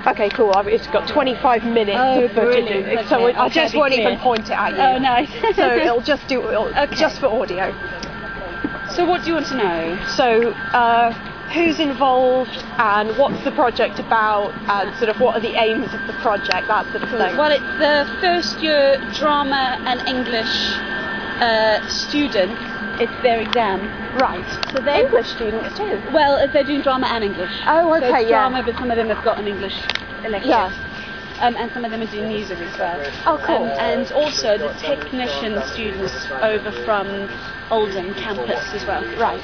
Okay, cool. It's got 25 minutes Oh, of footage, brilliant. so Okay, I just be won't clear. even point it at you. Oh, nice. So it'll just Okay. just for audio. So what do you want to know? So who's involved and what's the project about and sort of what are the aims of the project, that sort of thing. Well, it's the first year drama and English students. It's their exam. Right. So they English students too. Well, they're doing drama and English. Oh, okay, so it's yeah. drama, but some of them have got an English elective. Yeah. And some of them are doing music as well. Oh, cool. And also the technician students over from Oldham campus as well. Right.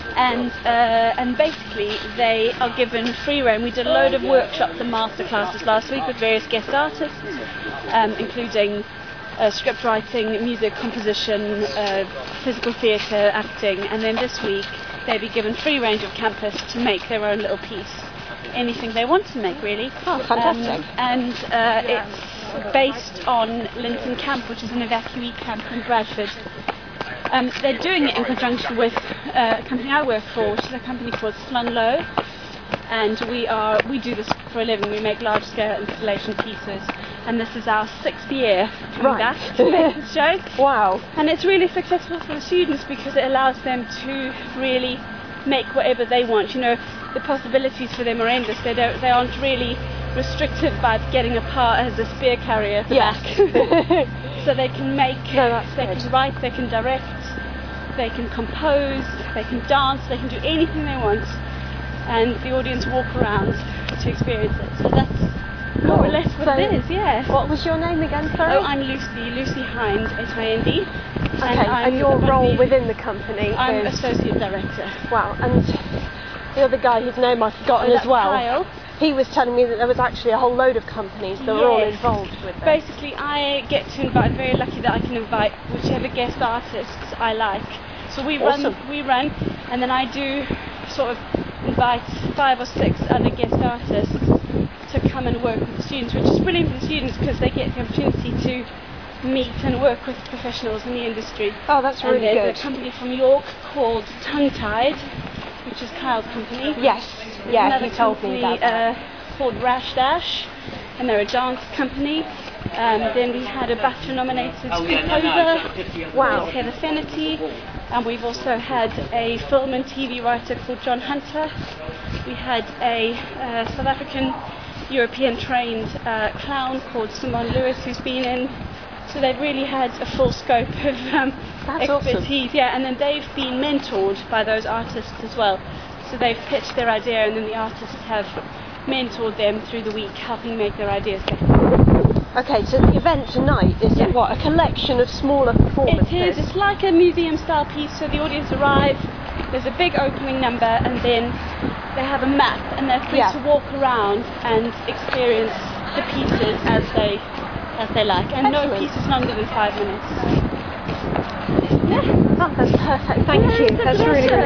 And basically they are given free rein. We did a load of workshops and masterclasses last week with various guest artists, including script writing, music composition, physical theatre, acting, and then this week they'll be given free range of campus to make their own little piece. Anything they want to make, really. Oh, fantastic. And it's based on Linton Camp, which is an evacuee camp in Bradford. They're doing it in conjunction with a company I work for, which is a company called Slunlow. And we do this for a living. We make large-scale installation pieces. And this is our 6th year coming back to make this show. Wow. And it's really successful for the students because it allows them to really make whatever they want. You know, the possibilities for them are endless. They aren't really restricted by getting a part as a spear carrier at the back. So they can make, they can write, they can direct, they can compose, they can dance, they can do anything they want, and the audience walk around to experience it. So that's more or less what it is, yeah. What was your name again, sorry? Oh, I'm Lucy Hind, H-I-N-D. Okay, and your role within the company I'm is... Associate Director. Wow, and the other guy whose name I've forgotten as well. Kyle. He was telling me that there was actually a whole load of companies that were all involved with it. Basically, I get to invite, very lucky that I can invite whichever guest artists I like. So we run, and then I do sort of invite 5 or 6 other guest artists to come and work with the students, which is brilliant for the students because they get the opportunity to meet and work with professionals in the industry. Oh, that's really good. There's a company from York called Tongue Tied, which is Kyle's company. Yes, yeah, he told me about that. Called Rash Dash, and they're a dance company. Then we had a BAFTA-nominated composer, wow, Heather Fenity, and we've also had a film and TV writer called John Hunter. We had a South African European trained clown called Simone Lewis who's been in. So they've really had a full scope of expertise. Awesome. Yeah, and then they've been mentored by those artists as well. So they've pitched their idea and then the artists have mentored them through the week, helping make their ideas better. Okay, so the event tonight is what, a collection of smaller performances? It is. It's like a museum-style piece. So the audience arrive, there's a big opening number, and then they have a map, and they're free to walk around and experience the pieces as they like. And no piece is longer than 5 minutes. Yeah, that's perfect. Thank you. That's really, really